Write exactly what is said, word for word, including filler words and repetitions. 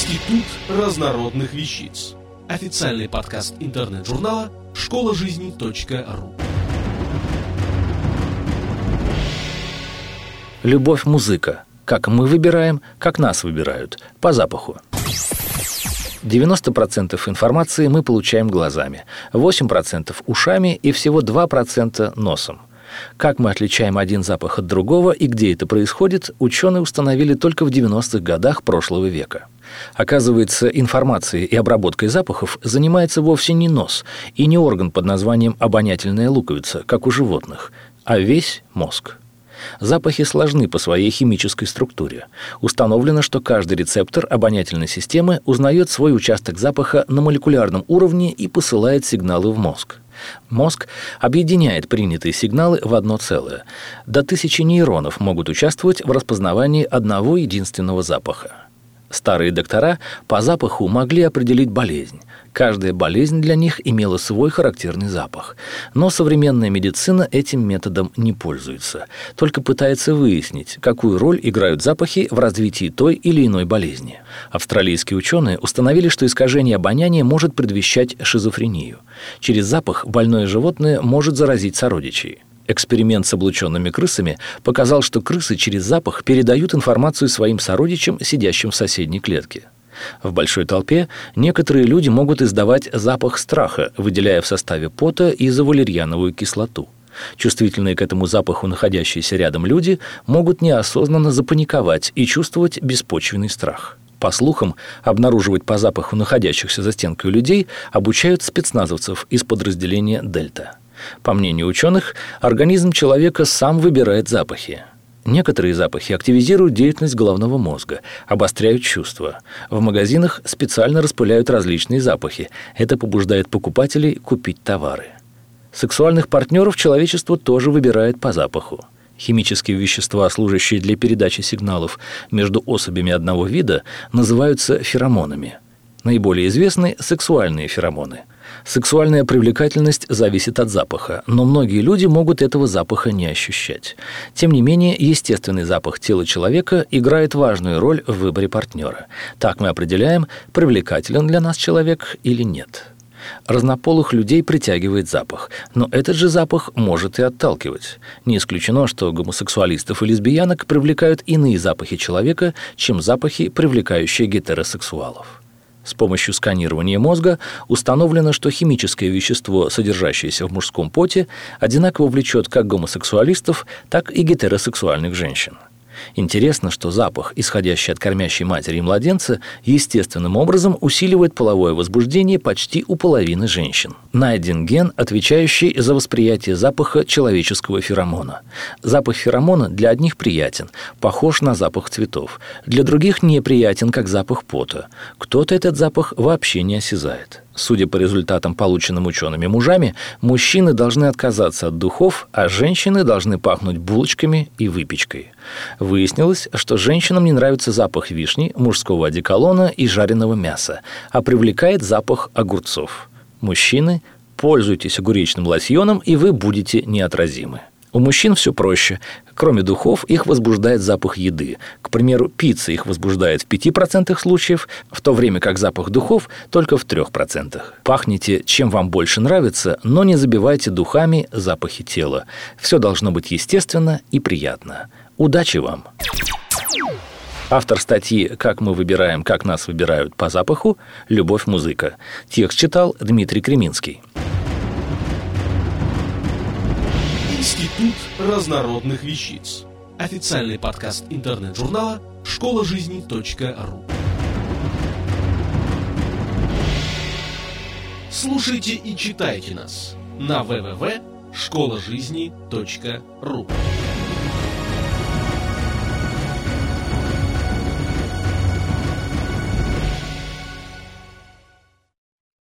Институт разнородных вещиц. Официальный подкаст интернет-журнала школа жизни точка ру. Любовь, музыка. Как мы выбираем, как нас выбирают. По запаху. девяносто процентов информации мы получаем глазами, восемь процентов ушами и всего два процента носом. Как мы отличаем один запах от другого и где это происходит, ученые установили только в девяностых годах прошлого века. Оказывается, информацией и обработкой запахов занимается вовсе не нос и не орган под названием обонятельная луковица, как у животных, а весь мозг. Запахи сложны по своей химической структуре. Установлено, что каждый рецептор обонятельной системы узнает свой участок запаха на молекулярном уровне и посылает сигналы в мозг. Мозг объединяет принятые сигналы в одно целое. До тысячи нейронов могут участвовать в распознавании одного единственного запаха. Старые доктора по запаху могли определить болезнь. Каждая болезнь для них имела свой характерный запах. Но современная медицина этим методом не пользуется, только пытается выяснить, какую роль играют запахи в развитии той или иной болезни. Австралийские ученые установили, что искажение обоняния может предвещать шизофрению. Через запах больное животное может заразить сородичей. Эксперимент с облученными крысами показал, что крысы через запах передают информацию своим сородичам, сидящим в соседней клетке. В большой толпе некоторые люди могут издавать запах страха, выделяя в составе пота изовалерьяновую кислоту. Чувствительные к этому запаху находящиеся рядом люди могут неосознанно запаниковать и чувствовать беспочвенный страх. По слухам, обнаруживать по запаху находящихся за стенкой людей обучают спецназовцев из подразделения «Дельта». По мнению ученых, организм человека сам выбирает запахи. Некоторые запахи активизируют деятельность головного мозга, обостряют чувства. В магазинах специально распыляют различные запахи. Это побуждает покупателей купить товары. Сексуальных партнеров человечество тоже выбирает по запаху. Химические вещества, служащие для передачи сигналов между особями одного вида, называются феромонами. Наиболее известны сексуальные феромоны. Сексуальная привлекательность зависит от запаха, но многие люди могут этого запаха не ощущать. Тем не менее, естественный запах тела человека играет важную роль в выборе партнера. Так мы определяем, привлекателен для нас человек или нет. Разнополых людей притягивает запах, но этот же запах может и отталкивать. Не исключено, что гомосексуалистов и лесбиянок привлекают иные запахи человека, чем запахи, привлекающие гетеросексуалов. С помощью сканирования мозга установлено, что химическое вещество, содержащееся в мужском поте, одинаково влечет как гомосексуалистов, так и гетеросексуальных женщин. Интересно, что запах, исходящий от кормящей матери и младенца, естественным образом усиливает половое возбуждение почти у половины женщин. Найден ген, отвечающий за восприятие запаха человеческого феромона. Запах феромона для одних приятен, похож на запах цветов, для других неприятен, как запах пота. Кто-то этот запах вообще не осязает. Судя по результатам, полученным учеными мужами, мужчины должны отказаться от духов, а женщины должны пахнуть булочками и выпечкой. Выяснилось, что женщинам не нравится запах вишни, мужского одеколона и жареного мяса, а привлекает запах огурцов. Мужчины, пользуйтесь огуречным лосьоном, и вы будете неотразимы. У мужчин все проще. Кроме духов, их возбуждает запах еды. К примеру, пицца их возбуждает в пяти процентах случаев, в то время как запах духов только в трёх процентах. Пахните, чем вам больше нравится, но не забивайте духами запахи тела. Все должно быть естественно и приятно. Удачи вам! Автор статьи «Как мы выбираем, как нас выбирают по запаху» Любовь, музыка. Текст читал Дмитрий Креминский. Институт разнородных вещиц. Официальный подкаст интернет-журнала школа жизни точка ру. Слушайте и читайте нас на дабл ю дабл ю дабл ю точка школа жизни точка ру.